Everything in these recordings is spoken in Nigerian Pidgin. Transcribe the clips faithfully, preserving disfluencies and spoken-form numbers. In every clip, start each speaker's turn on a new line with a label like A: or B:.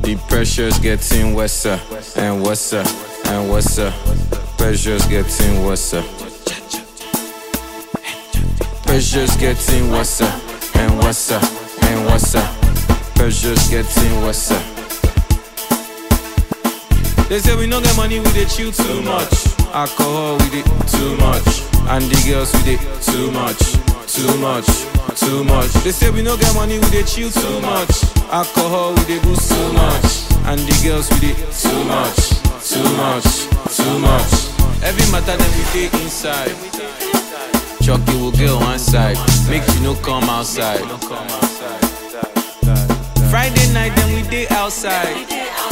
A: The pressure's getting worse uh, and worse uh, and worse uh. Pressure's getting worse uh. Pressure's getting worse uh, and worse uh, and worse uh. Pressure's getting worse uh. They say we no get money, we dey chill too much. Alcohol, we dey too much. And the girls, we dey too much, too much, too much. They say we no get money, we dey chill too much. Alcohol, we dey boost too much. And the girls, we dey too much, too much, too much. Every matter that we dey inside. Chucky will get one side, make you no come outside. Friday night, then we dey outside.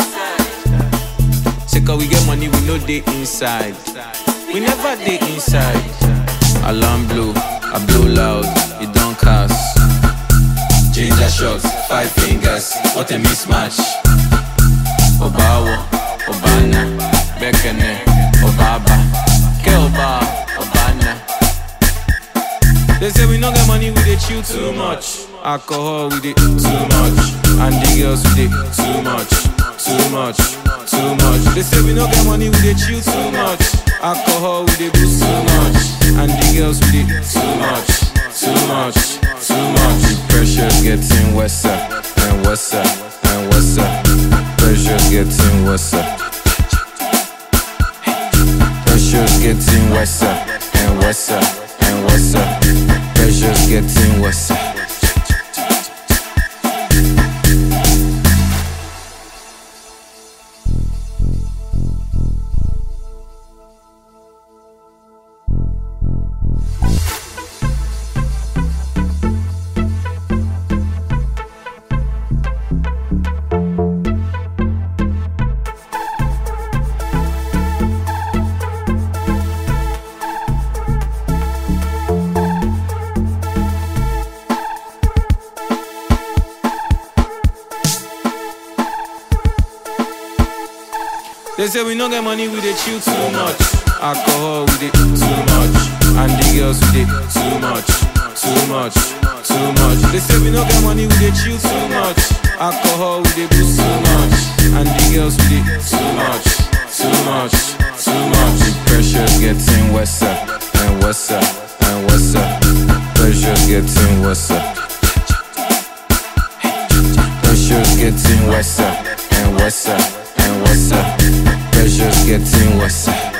A: Say cause we get money, we no dey inside. We never dey inside. Alarm blow, I blow loud, it don't cast. Ginger shots, five fingers, what a mismatch. Obawo, Obana, Bekene, Obaba, Keoba, Obana. They say we no get money, we dey chill too much. Alcohol, we dey too much. And the girls, we dey too much, too much, too much. They say we no get money, we dey chill too much. Alcohol, we dey boost too much. And the girls, we dey too much, too much, too much. The pressure's getting worse and worse and worse. Pressure's getting worse. Pressure's getting worse and worse and worse. Pressure's getting worse. They say we no get money, we dey chill too much. Alcohol, we dey too much. And the girls, we dey too much, too much, too much. They say we no get money, we dey chill too much. Alcohol, we dey boost too much. And the girls, we dey too much, too much, too much. The pressure's getting worse and worse and worse. Pressure's getting worse. Pressure's getting worse and worse and worse. Pressure's getting worse.